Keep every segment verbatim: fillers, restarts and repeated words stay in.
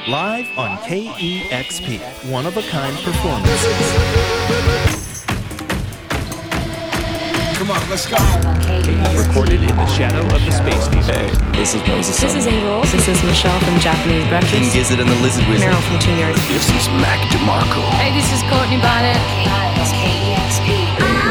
Live on K E X P, one-of-a-kind performances. Come on, let's go. Recorded in the shadow of the space station. Hey, this is Moses. This is Angel. This is Michelle from Japanese Breakfast. King Gizzard and the Lizard Wizard. Meryl from Teen Yards. This is Mac DeMarco. Hey, this is Courtney Bonnet. It's K E X P.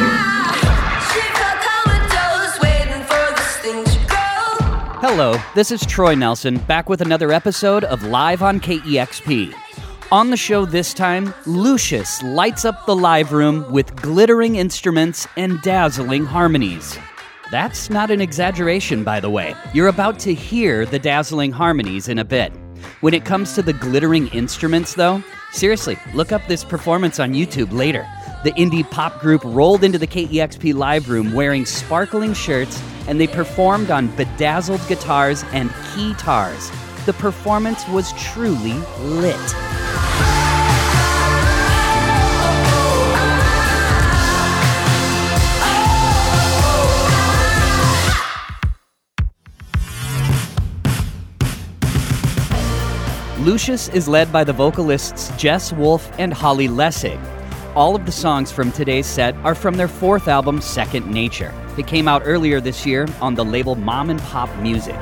Hello, this is Troy Nelson, back with another episode of Live on K E X P. On the show this time, Lucius lights up the live room with glittering instruments and dazzling harmonies. That's not an exaggeration, by the way. You're about to hear the dazzling harmonies in a bit. When it comes to the glittering instruments, though, seriously, look up this performance on YouTube later. The indie pop group rolled into the K E X P live room wearing sparkling shirts, and they performed on bedazzled guitars and keytars. The performance was truly lit. Lucius is led by the vocalists Jess Wolf and Holly Lessig. All of the songs from today's set are from their fourth album, Second Nature. It came out earlier this year on the label Mom and Pop Music.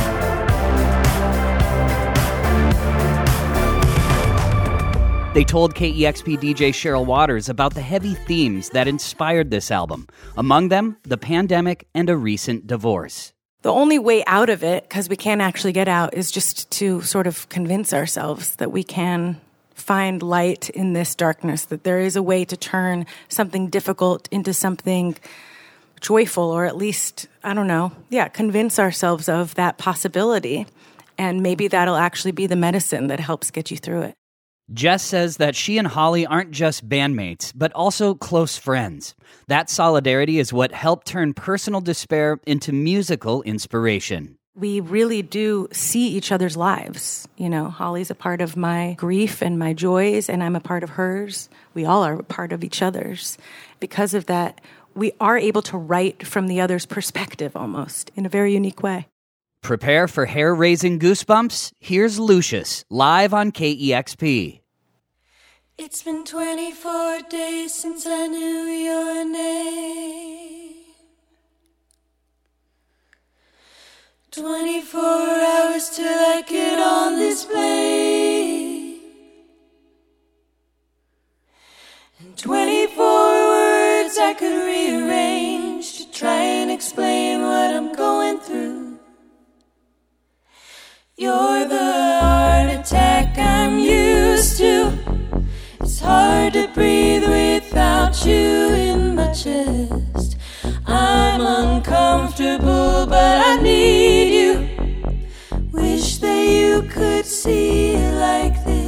They told K E X P D J Cheryl Waters about the heavy themes that inspired this album. Among them, the pandemic and a recent divorce. The only way out of it, because we can't actually get out, is just to sort of convince ourselves that we can find light in this darkness, that there is a way to turn something difficult into something joyful, or at least, I don't know, yeah, convince ourselves of that possibility. And maybe that'll actually be the medicine that helps get you through it. Jess says that she and Holly aren't just bandmates, but also close friends. That solidarity is what helped turn personal despair into musical inspiration. We really do see each other's lives. You know, Holly's a part of my grief and my joys, and I'm a part of hers. We all are a part of each other's. Because of that, we are able to write from the other's perspective almost, in a very unique way. Prepare for hair-raising goosebumps. Here's Lucius, live on K E X P. It's been twenty-four days since I knew your name. twenty-four hours till I get on this plane. And twenty-four words I could rearrange to try and explain what I'm going through. You're the heart attack I'm used to. It's hard to breathe without you in my chest. I'm uncomfortable, but I need you. Wish that you could see it like this.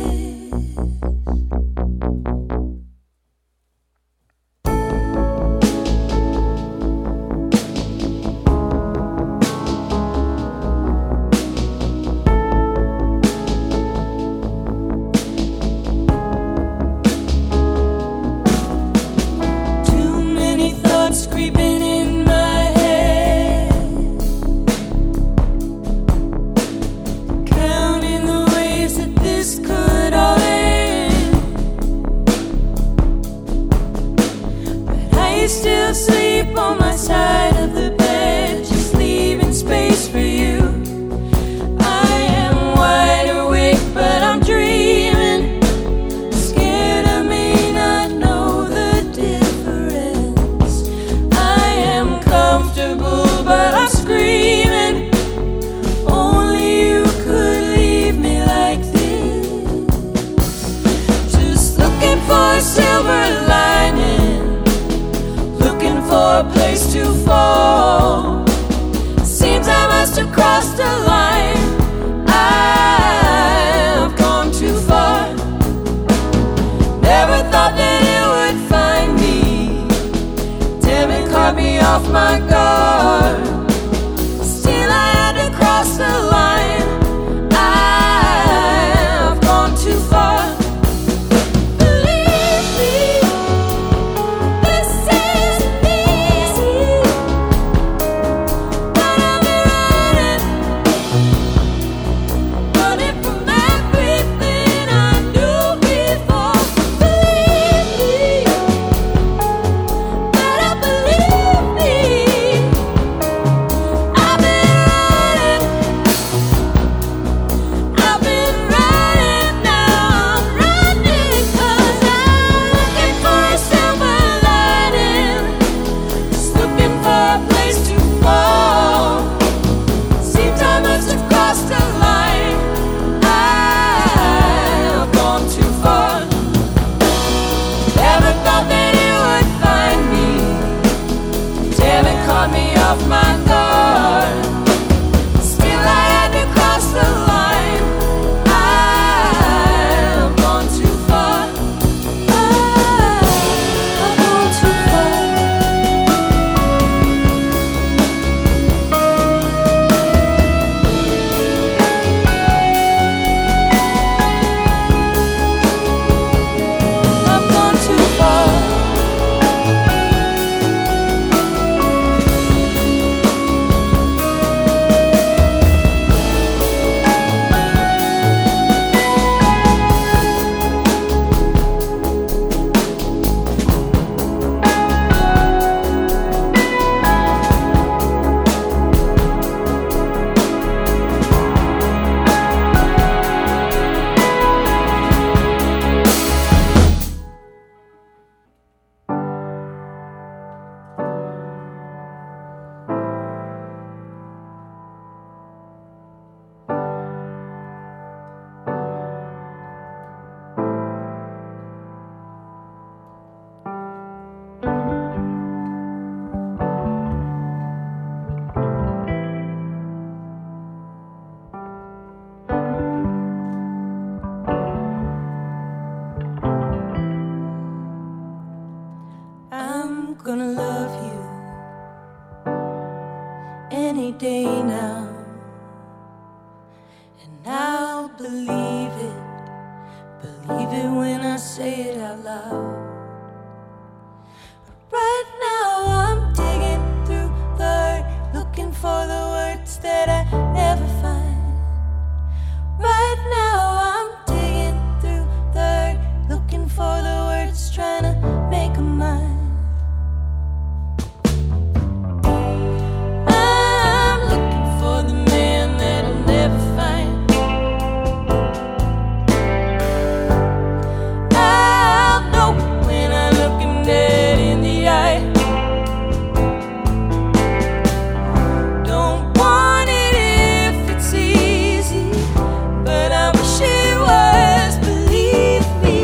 believe it, believe it when I say it out loud. Right now I'm digging through the hurt, looking for the words that I never find. Right now I'm digging through the hurt, looking for the words, trying to make 'em mine. I'm looking for the man that I'll never find. I'll know when I look him dead in the eye. Don't want it if it's easy, but I wish it was, believe me.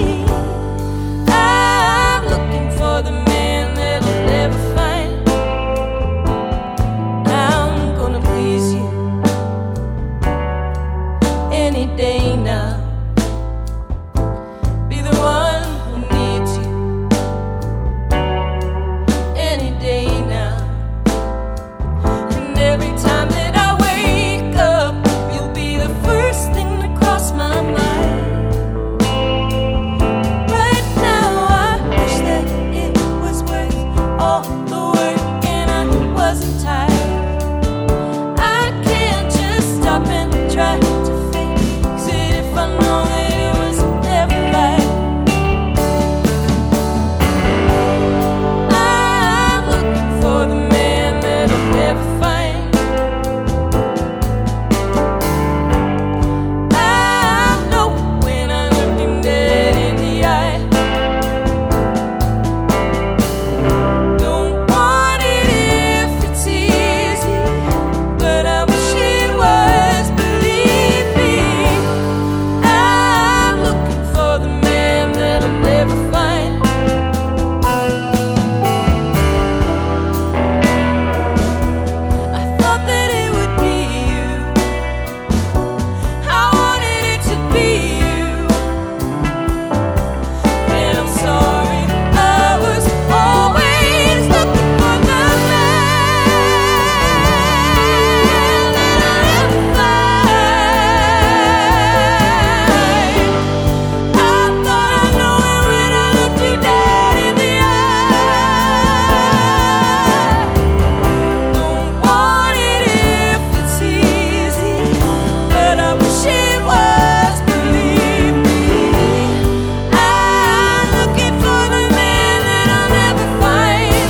I'm looking for the man that I'll never find. I'm gonna please you any day now. Be the one who needs you any day now. And every time that I wake up, you'll be the first thing to cross my mind. Right now I wish that it was worth all the work and I wasn't tired. I can't just stop and try to fix it if I know that it was never right. I'm looking for the man that I'll never find. I know when I look him dead in the eye. Don't want it if it's easy, but I wish it was, believe me. I'm looking for the man that I'll never find. I thought that it would be you. I wanted it to be you. And I'm sorry, I was always looking for the man that I'll never find. I thought I knew it when I looked you dead in the eye. Don't want it if it's easy, but I wish it was, believe me. I'm looking for the man that I'll never find.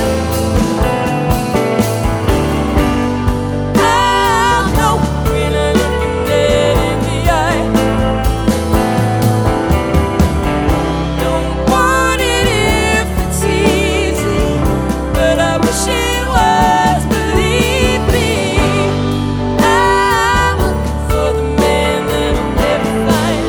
I'll know when I look him dead in the eye. Don't want it if it's easy, but I wish it was, believe me. I'm looking for the man that I'll never find.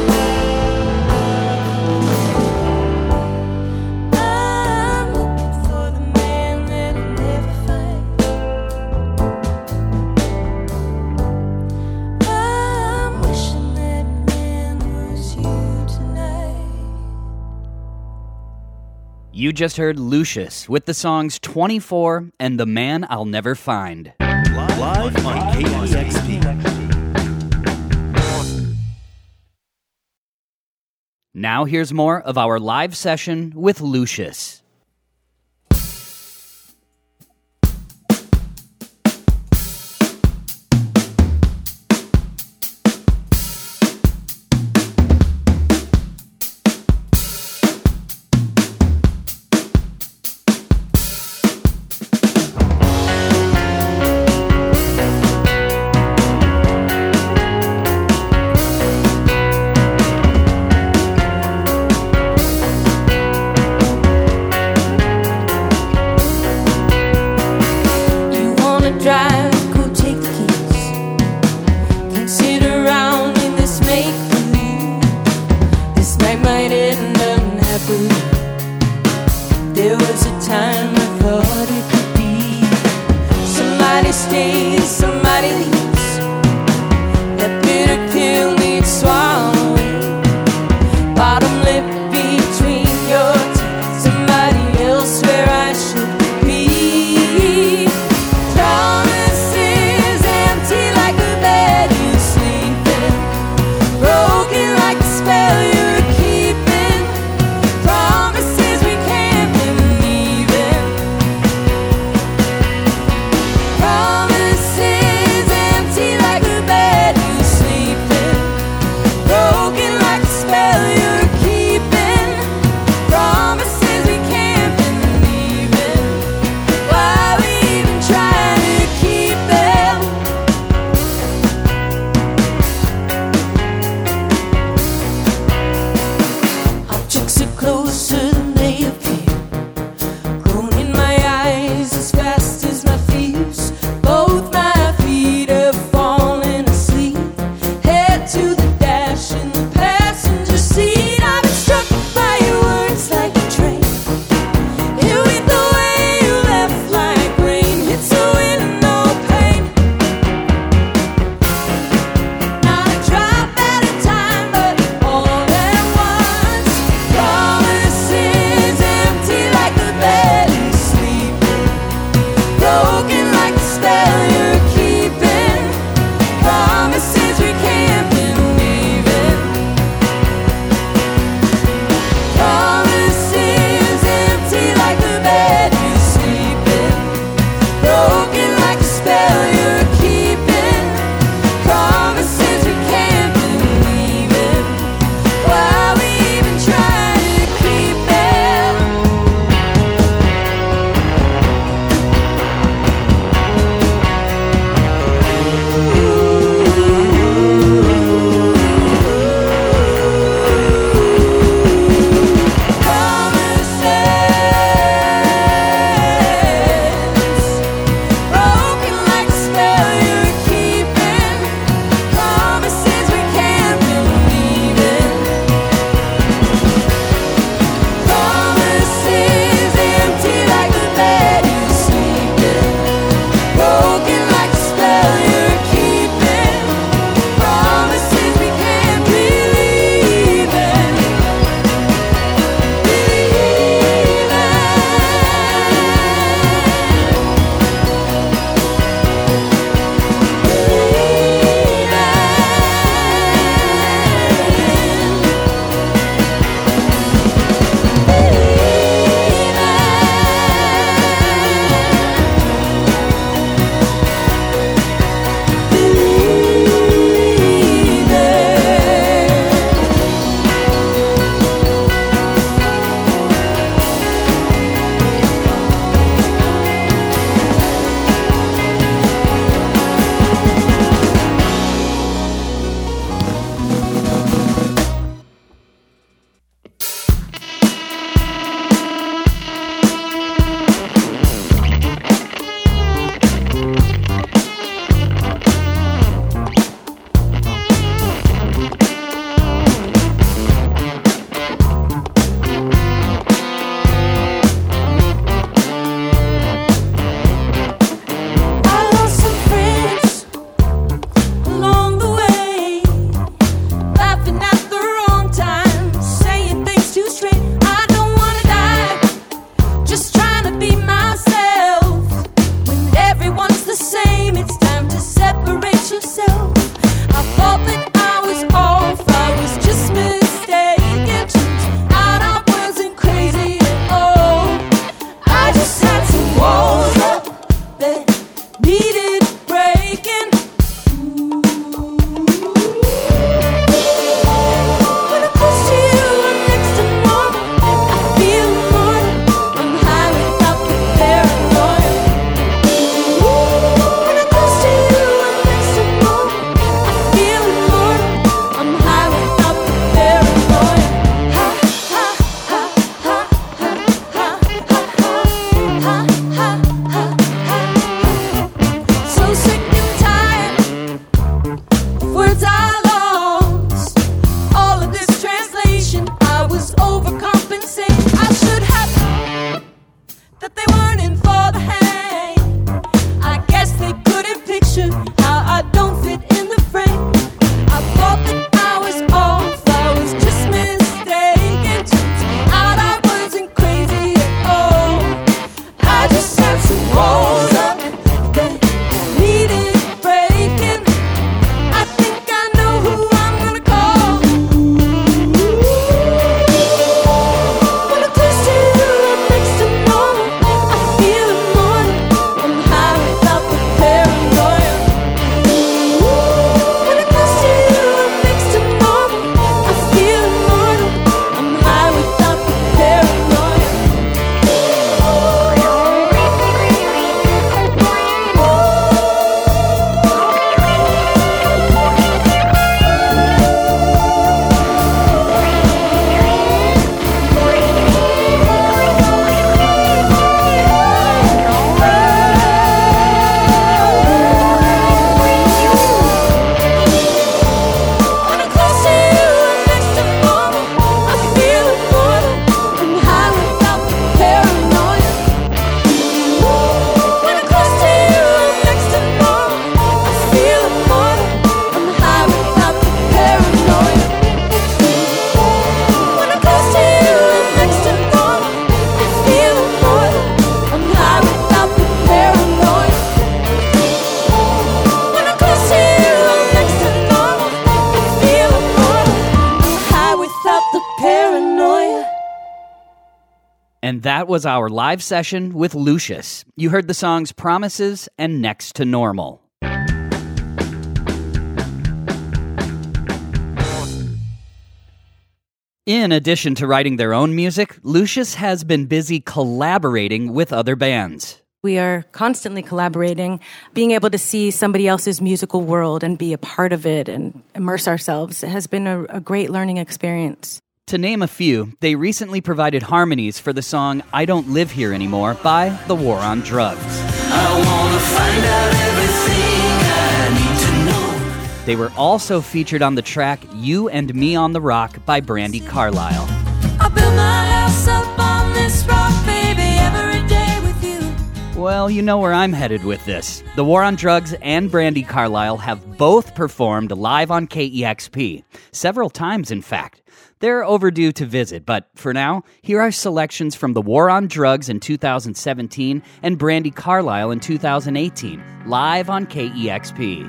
I'm looking for the man that I'll never find. I'm wishing that man was you tonight. You just heard Lucius with the songs twenty-four and The Man I'll Never Find. Live on K E X P. Now here's more of our live session with Lucius. Broken And that was our live session with Lucius. You heard the songs Promises and Next to Normal. In addition to writing their own music, Lucius has been busy collaborating with other bands. We are constantly collaborating, being able to see somebody else's musical world and be a part of it and immerse ourselves. It has been a, a great learning experience. To name a few, they recently provided harmonies for the song I Don't Live Here Anymore by The War on Drugs. I wanna find out everything I need to know. They were also featured on the track You and Me on the Rock by Brandi Carlile. I build my house up on this rock, baby, every day with you. Well, you know where I'm headed with this. The War on Drugs and Brandi Carlile have both performed live on K E X P, several times in fact. They're overdue to visit, but for now, here are selections from The War on Drugs in two thousand seventeen and Brandi Carlile in two thousand eighteen, live on K E X P.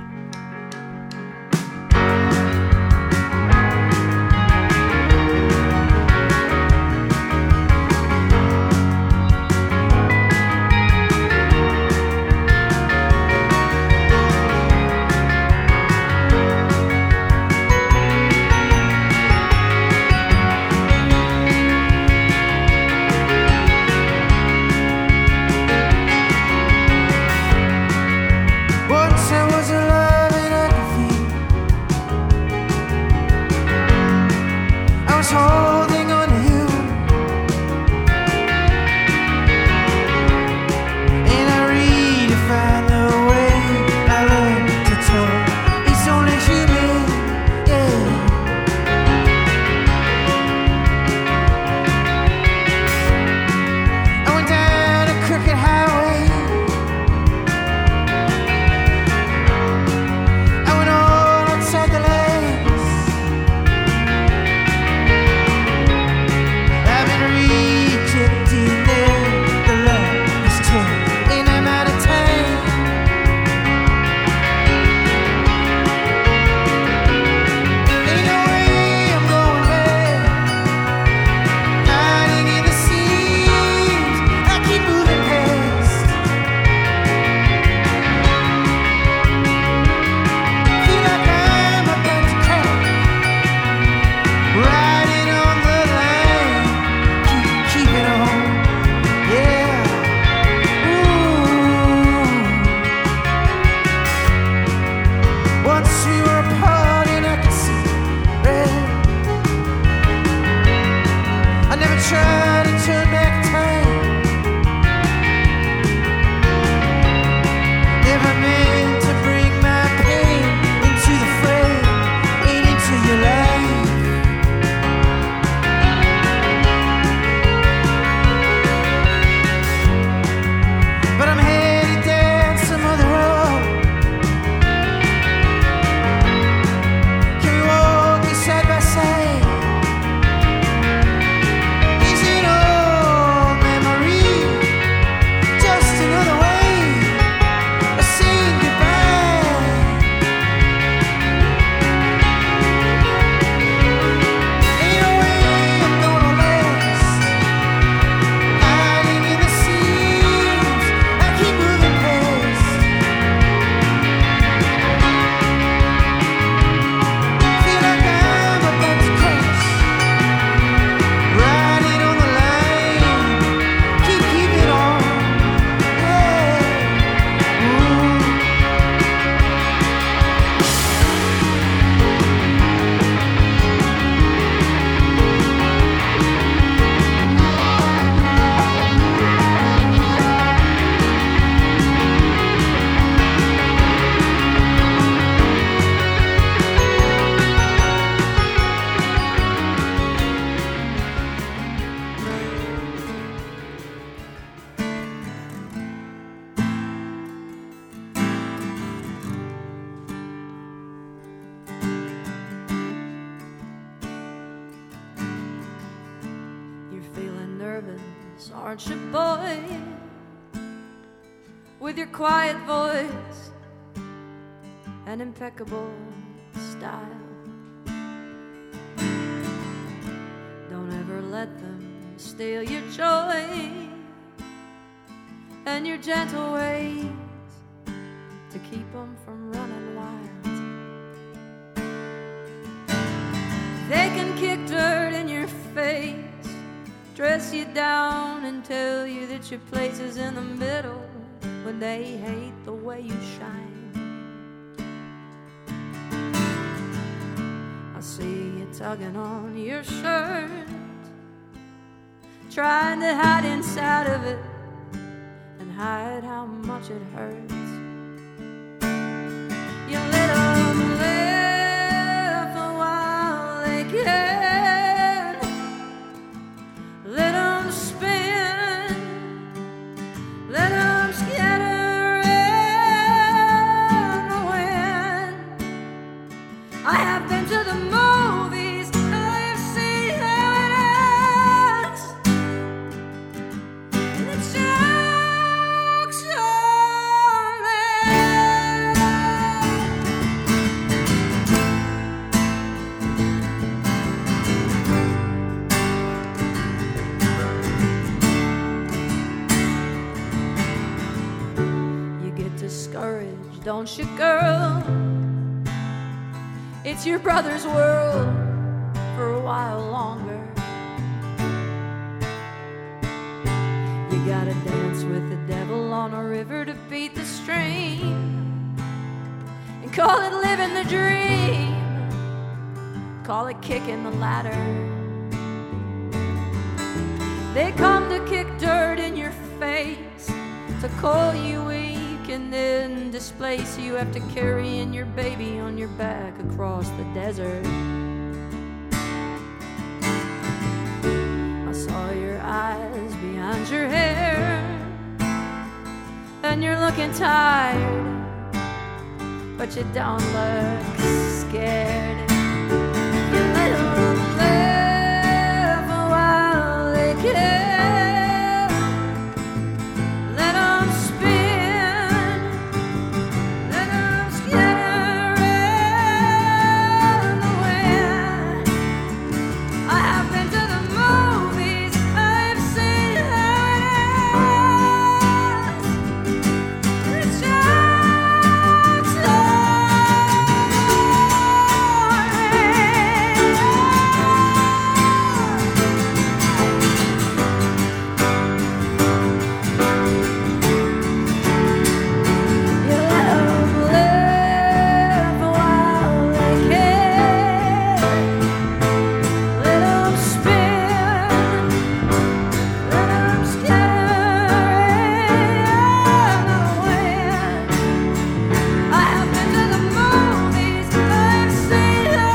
Aren't you, boy, with your quiet voice and impeccable style? Don't ever let them steal your joy and your gentle ways to keep them from running wild. They can kick dirt in your face, dress you down and tell you that your place is in the middle when they hate the way you shine. I see you tugging on your shirt, trying to hide inside of it and hide how much it hurts. You let them live a while they can, let them spin, let them scatter in the wind. I have been to the movies, I've seen how it ends, and it jokes on You get discouraged, don't you, girl? It's your brother's world for a while longer. You gotta dance with the devil on a river to beat the stream, and call it living the dream, call it kicking the ladder. They come to kick dirt in your face, to call you weak and then displace you. Have to carry in your baby on your back across the desert. I saw your eyes behind your hair, and you're looking tired, but you don't look scared. You let them live a while they can, let them spin, let them scatter in the wind. I have been to the movies, I've seen how it ends. It jokes on You let them live a while they can, let them spin, let them scatter in the wind. I have been to the movies, I've seen how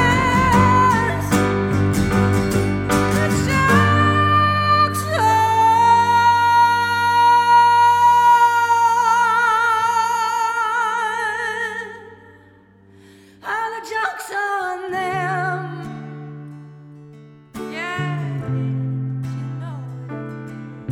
it ends. It jokes on. How the joke's on them. Yeah, you know it.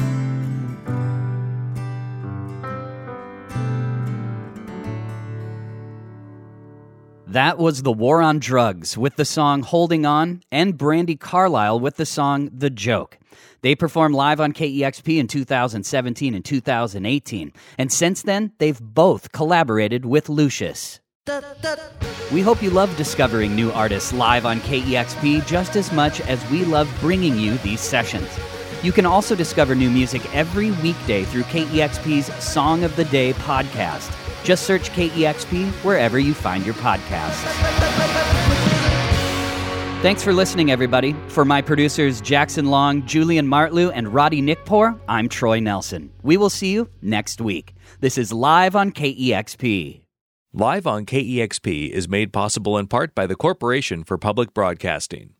That was The War on Drugs with the song Holding On, and Brandi Carlile with the song The Joke. They performed live on K E X P in two thousand seventeen and two thousand eighteen, and since then, they've both collaborated with Lucius. We hope you love discovering new artists live on K E X P just as much as we love bringing you these sessions. You can also discover new music every weekday through K E X P's Song of the Day podcast. Just search K E X P wherever you find your podcasts. Thanks for listening, everybody. For my producers Jackson Long, Julian Martlew, and Roddy Nickpour, I'm Troy Nelson. We will see you next week. This is Live on K E X P. Live on K E X P is made possible in part by the Corporation for Public Broadcasting.